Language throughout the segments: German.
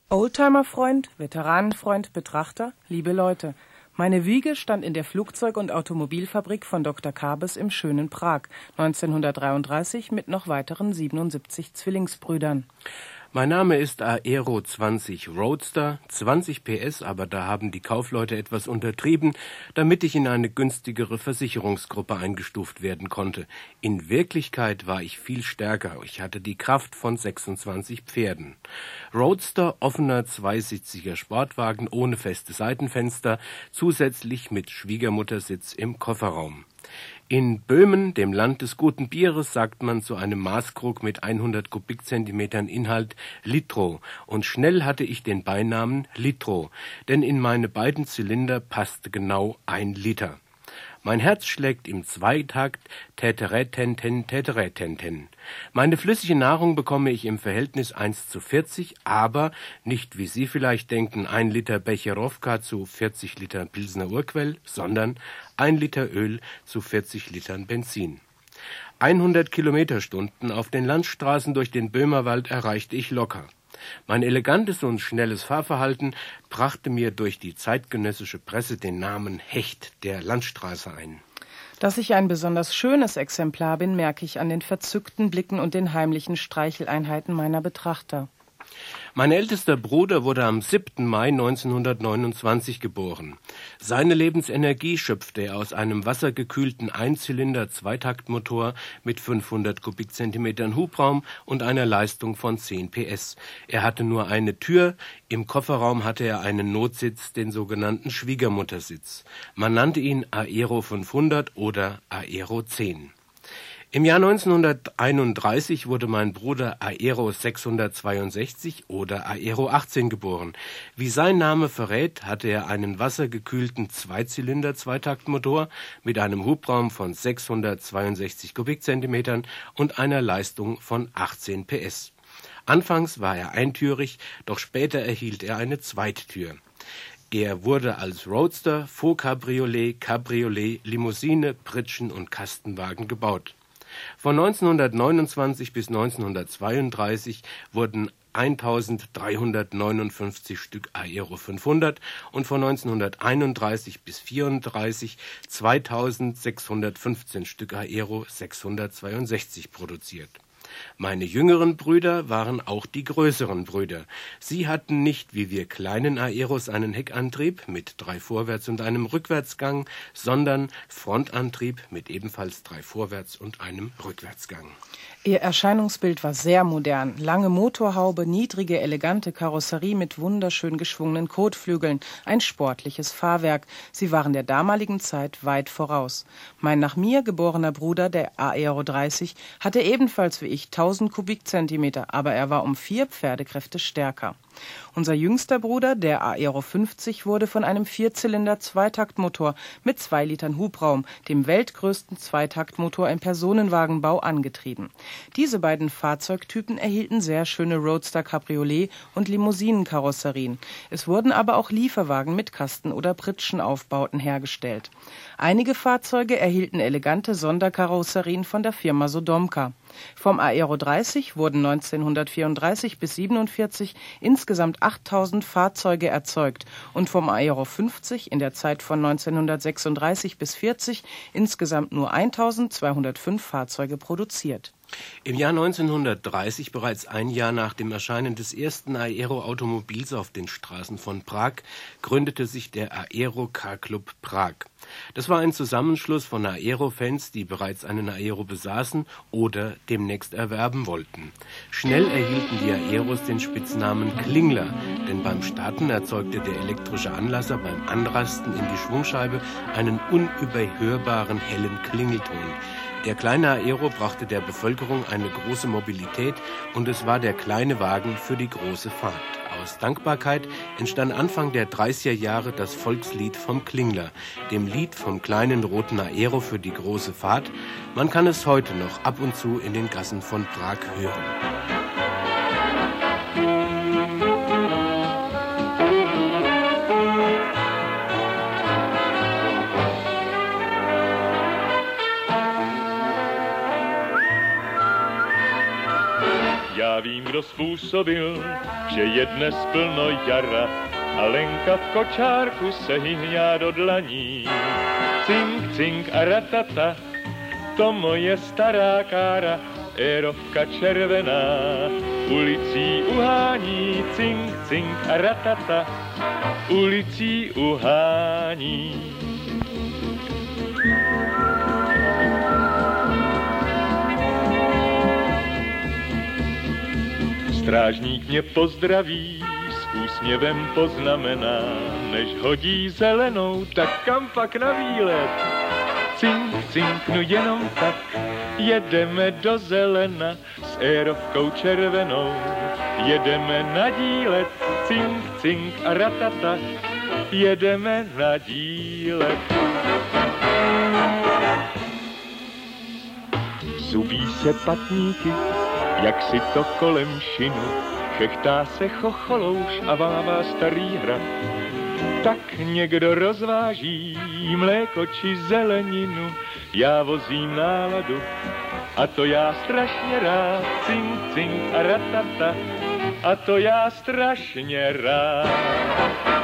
Oldtimer-Freund, Veteranenfreund, Betrachter, liebe Leute, meine Wiege stand in der Flugzeug- und Automobilfabrik von Dr. Kabes im schönen Prag, 1933 mit noch weiteren 77 Zwillingsbrüdern. Mein Name ist Aero 20 Roadster, 20 PS, aber da haben die Kaufleute etwas untertrieben, damit ich in eine günstigere Versicherungsgruppe eingestuft werden konnte. In Wirklichkeit war ich viel stärker. Ich hatte die Kraft von 26 Pferden. Roadster, offener, zweisitziger Sportwagen ohne feste Seitenfenster, zusätzlich mit Schwiegermuttersitz im Kofferraum. In Böhmen, dem Land des guten Bieres, sagt man zu einem Maßkrug mit 100 Kubikzentimetern Inhalt Litro, und schnell hatte ich den Beinamen Litro, denn in meine beiden Zylinder passte genau 1 Liter. Mein Herz schlägt im Zweitakt täterätenten, täterätenten. Meine flüssige Nahrung bekomme ich im Verhältnis 1:40, aber nicht, wie Sie vielleicht denken, 1 Liter Becherowka zu 40 Liter Pilsner Urquell, sondern 1 Liter Öl zu 40 Litern Benzin. 100 Kilometerstunden auf den Landstraßen durch den Böhmerwald erreichte ich locker. Mein elegantes und schnelles Fahrverhalten brachte mir durch die zeitgenössische Presse den Namen Hecht der Landstraße ein. Dass ich ein besonders schönes Exemplar bin, merke ich an den verzückten Blicken und den heimlichen Streicheleinheiten meiner Betrachter. Mein ältester Bruder wurde am 7. Mai 1929 geboren. Seine Lebensenergie schöpfte er aus einem wassergekühlten Einzylinder-Zweitaktmotor mit 500 Kubikzentimetern Hubraum und einer Leistung von 10 PS. Er hatte nur eine Tür, im Kofferraum hatte er einen Notsitz, den sogenannten Schwiegermuttersitz. Man nannte ihn Aero 500 oder Aero 10. Im Jahr 1931 wurde mein Bruder Aero 662 oder Aero 18 geboren. Wie sein Name verrät, hatte er einen wassergekühlten Zweizylinder-Zweitaktmotor mit einem Hubraum von 662 Kubikzentimetern und einer Leistung von 18 PS. Anfangs war er eintürig, doch später erhielt er eine Zweittür. Er wurde als Roadster, Faux-Cabriolet, Cabriolet, Limousine, Pritschen und Kastenwagen gebaut. Von 1929 bis 1932 wurden 1359 Stück Aero 500 und von 1931 bis 1934 2615 Stück Aero 662 produziert. Meine jüngeren Brüder waren auch die größeren Brüder. Sie hatten nicht wie wir kleinen Aeros einen Heckantrieb mit 3 Vorwärts- und einem Rückwärtsgang, sondern Frontantrieb mit ebenfalls 3 Vorwärts- und einem Rückwärtsgang. Ihr Erscheinungsbild war sehr modern. Lange Motorhaube, niedrige, elegante Karosserie mit wunderschön geschwungenen Kotflügeln, ein sportliches Fahrwerk. Sie waren der damaligen Zeit weit voraus. Mein nach mir geborener Bruder, der Aero 30, hatte ebenfalls wie ich 1000 Kubikzentimeter, aber er war um 4 Pferdekräfte stärker. Unser jüngster Bruder, der Aero 50, wurde von einem Vierzylinder-Zweitaktmotor mit 2 Litern Hubraum, dem weltgrößten Zweitaktmotor im Personenwagenbau, angetrieben. Diese beiden Fahrzeugtypen erhielten sehr schöne Roadster-Cabriolet- und Limousinenkarosserien. Es wurden aber auch Lieferwagen mit Kasten- oder Pritschenaufbauten hergestellt. Einige Fahrzeuge erhielten elegante Sonderkarosserien von der Firma Sodomka. Vom Aero 30 wurden 1934 bis 1947 insgesamt 8000 Fahrzeuge erzeugt und vom Aero 50 in der Zeit von 1936 bis 1940 insgesamt nur 1205 Fahrzeuge produziert. Im Jahr 1930, bereits ein Jahr nach dem Erscheinen des ersten Aero-Automobils auf den Straßen von Prag, gründete sich der Aero Car Club Prag. Das war ein Zusammenschluss von Aero-Fans, die bereits einen Aero besaßen oder demnächst erwerben wollten. Schnell erhielten die Aeros den Spitznamen Klingler, denn beim Starten erzeugte der elektrische Anlasser beim Anrasten in die Schwungscheibe einen unüberhörbaren hellen Klingelton. Der kleine Aero brachte der Bevölkerung eine große Mobilität und es war der kleine Wagen für die große Fahrt. Aus Dankbarkeit entstand Anfang der 30er Jahre das Volkslied vom Klingler, dem Lied vom kleinen roten Aero für die große Fahrt. Man kann es heute noch ab und zu in den Gassen von Prag hören. Ja vím, kdo svůj způsobil, že je dnes plno jara a Lenka v kočárku se hyhňá do dlaní. Cink, cink a ratata, to moje stará kára, érovka červená, ulicí uhání. Cink, cink a ratata, ulicí uhání. Strážník mě pozdraví, s úsměvem poznamená, než hodí zelenou, tak kam pak na výlet? Cink, cinknu jenom tak, jedeme do Zelena s érovkou červenou, jedeme na dílet. Cink, cink a ratata, jedeme na dílet. Zubí se patníky, jak si to kolem šinu, chechtá se chocholouš a vává starý hrad. Tak někdo rozváží mléko či zeleninu, já vozím náladu a to já strašně rád. Cink, cink a ratata, a to já strašně rád.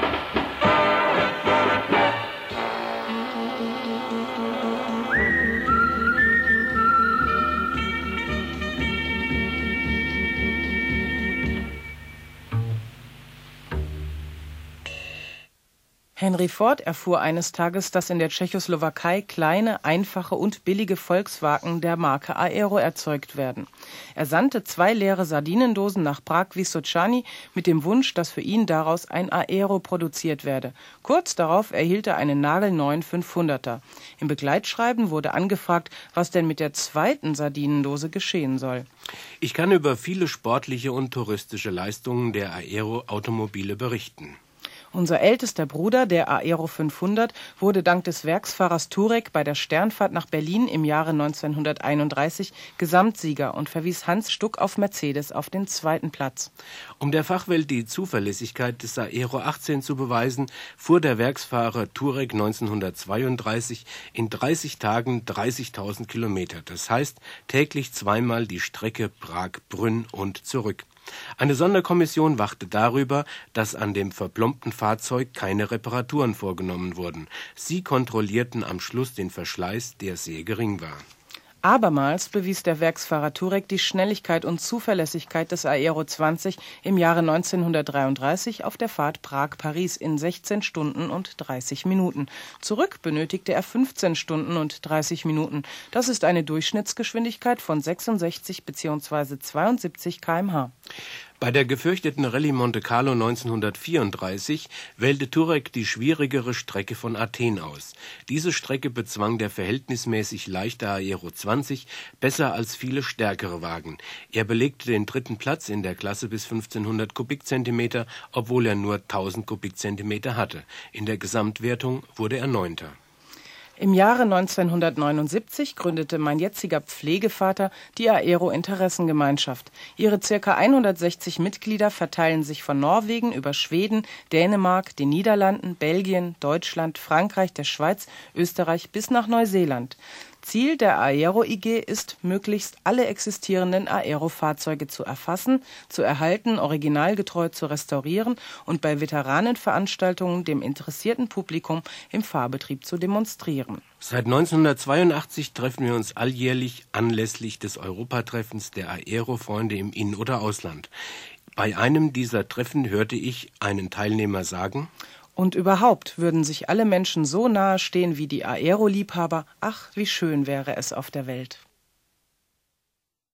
Henry Ford erfuhr eines Tages, dass in der Tschechoslowakei kleine, einfache und billige Volkswagen der Marke Aero erzeugt werden. Er sandte 2 leere Sardinendosen nach Prag-Vysočany mit dem Wunsch, dass für ihn daraus ein Aero produziert werde. Kurz darauf erhielt er einen nagelneuen 500er. Im Begleitschreiben wurde angefragt, was denn mit der 2. Sardinendose geschehen soll. Ich kann über viele sportliche und touristische Leistungen der Aero-Automobile berichten. Unser ältester Bruder, der Aero 500, wurde dank des Werksfahrers Turek bei der Sternfahrt nach Berlin im Jahre 1931 Gesamtsieger und verwies Hans Stuck auf Mercedes auf den 2. Platz. Um der Fachwelt die Zuverlässigkeit des Aero 18 zu beweisen, fuhr der Werksfahrer Turek 1932 in 30 Tagen 30.000 Kilometer. Das heißt täglich 2-mal die Strecke Prag-Brünn und zurück. Eine Sonderkommission wachte darüber, dass an dem verplombten Fahrzeug keine Reparaturen vorgenommen wurden. Sie kontrollierten am Schluss den Verschleiß, der sehr gering war. Abermals bewies der Werksfahrer Turek die Schnelligkeit und Zuverlässigkeit des Aero 20 im Jahre 1933 auf der Fahrt Prag-Paris in 16 Stunden und 30 Minuten. Zurück benötigte er 15 Stunden und 30 Minuten. Das ist eine Durchschnittsgeschwindigkeit von 66 bzw. 72 km/h. Bei der gefürchteten Rallye Monte Carlo 1934 wählte Turek die schwierigere Strecke von Athen aus. Diese Strecke bezwang der verhältnismäßig leichte Aero 20 besser als viele stärkere Wagen. Er belegte den 3. Platz in der Klasse bis 1500 Kubikzentimeter, obwohl er nur 1000 Kubikzentimeter hatte. In der Gesamtwertung wurde er 9. Im Jahre 1979 gründete mein jetziger Pflegevater die Aero Interessengemeinschaft. Ihre ca. 160 Mitglieder verteilen sich von Norwegen über Schweden, Dänemark, den Niederlanden, Belgien, Deutschland, Frankreich, der Schweiz, Österreich bis nach Neuseeland. Ziel der Aero IG ist, möglichst alle existierenden Aero-Fahrzeuge zu erfassen, zu erhalten, originalgetreu zu restaurieren und bei Veteranenveranstaltungen dem interessierten Publikum im Fahrbetrieb zu demonstrieren. Seit 1982 treffen wir uns alljährlich anlässlich des Europatreffens der Aero-Freunde im In- oder Ausland. Bei einem dieser Treffen hörte ich einen Teilnehmer sagen: Und überhaupt würden sich alle Menschen so nahe stehen wie die Aero-Liebhaber. Ach, wie schön wäre es auf der Welt.